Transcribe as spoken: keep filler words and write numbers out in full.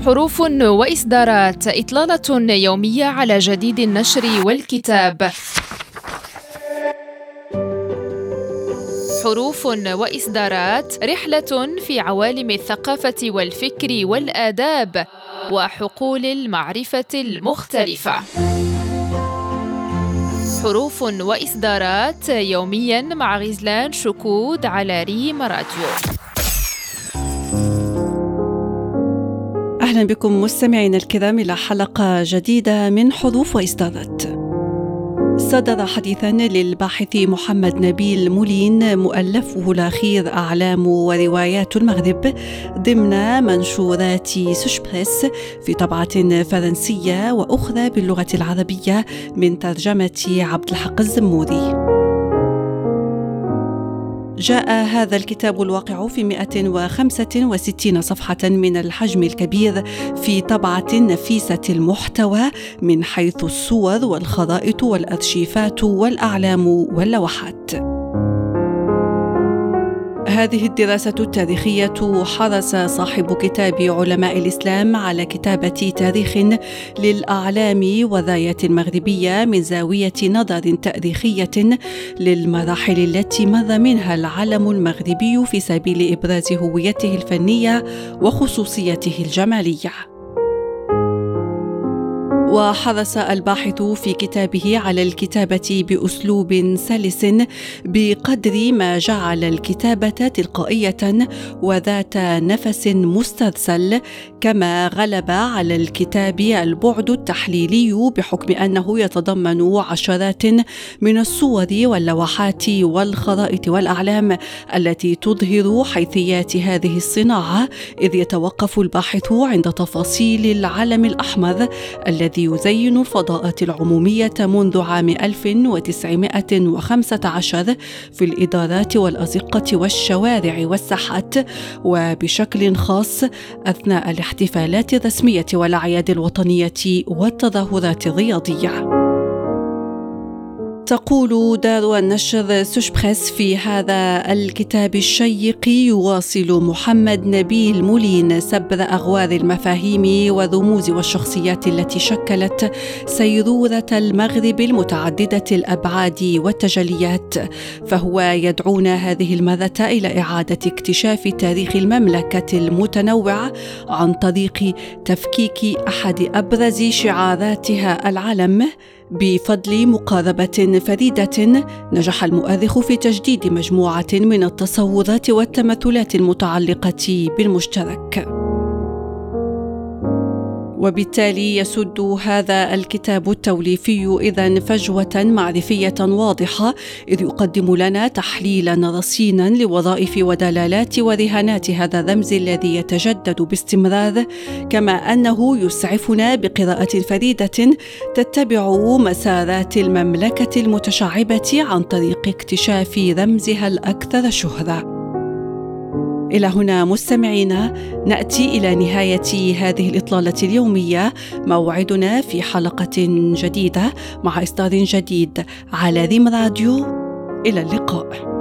حروف وإصدارات، إطلالة يومية على جديد النشر والكتاب. حروف وإصدارات، رحلة في عوالم الثقافة والفكر والآداب وحقول المعرفة المختلفة. حروف وإصدارات يومياً مع غزلان شكود على ريم راديو. أهلا بكم مستمعينا الكرام إلى حلقة جديدة من حروف وإصدارات. صدر حديثاً للباحث محمد نبيل مولين مؤلفه الأخير أعلام وروايات المغرب ضمن منشورات سوشبريس في طبعة فرنسية وأخرى باللغة العربية من ترجمة عبد الحق الزموري. جاء هذا الكتاب الواقع في مئة وخمسة وستين صفحة من الحجم الكبير في طبعة نفيسة المحتوى من حيث الصور والخرائط والأرشيفات والأعلام واللوحات. هذه الدراسة التاريخية حرص صاحب كتاب علماء الإسلام على كتابة تاريخ للأعلام والرايات المغربية من زاوية نظر تاريخية للمراحل التي مر منها العلم المغربي في سبيل إبراز هويته الفنية وخصوصيته الجمالية. وحرص الباحث في كتابه على الكتابة بأسلوب سلس بقدر ما جعل الكتابة تلقائية وذات نفس مسترسل، كما غلب على الكتاب البعد التحليلي بحكم أنه يتضمن عشرات من الصور واللوحات والخرائط والأعلام التي تظهر حيثيات هذه الصناعة، إذ يتوقف الباحث عند تفاصيل العلم الأحمر الذي يزين الفضاءات العمومية منذ عام ألف وتسعمائة وخمسة عشر في الإدارات والأزقة والشوارع والساحات، وبشكل خاص أثناء الاحتفالات الرسمية والأعياد الوطنية والتظاهرات الرياضية. تقول دار النشر سوشبريس في هذا الكتاب الشيق: يواصل محمد نبيل مولين سبر أغوار المفاهيم والرموز والشخصيات التي شكلت سيرورة المغرب المتعددة الأبعاد والتجليات، فهو يدعونا هذه المرة إلى إعادة اكتشاف تاريخ المملكة المتنوع عن طريق تفكيك أحد أبرز شعاراتها العلم، بفضل مقاربة فريدة نجح المؤرخ في تجديد مجموعة من التصورات والتمثلات المتعلقة بالمشترك. وبالتالي يسد هذا الكتاب التوليفي إذن فجوة معرفية واضحة، إذ يقدم لنا تحليلا رصينا لوظائف ودلالات ورهانات هذا الرمز الذي يتجدد باستمرار، كما أنه يسعفنا بقراءة فريدة تتبع مسارات المملكة المتشعبة عن طريق اكتشاف رمزها الأكثر شهرة. إلى هنا مستمعينا نأتي إلى نهاية هذه الإطلالة اليومية. موعدنا في حلقة جديدة مع إصدار جديد على ريم راديو. إلى اللقاء.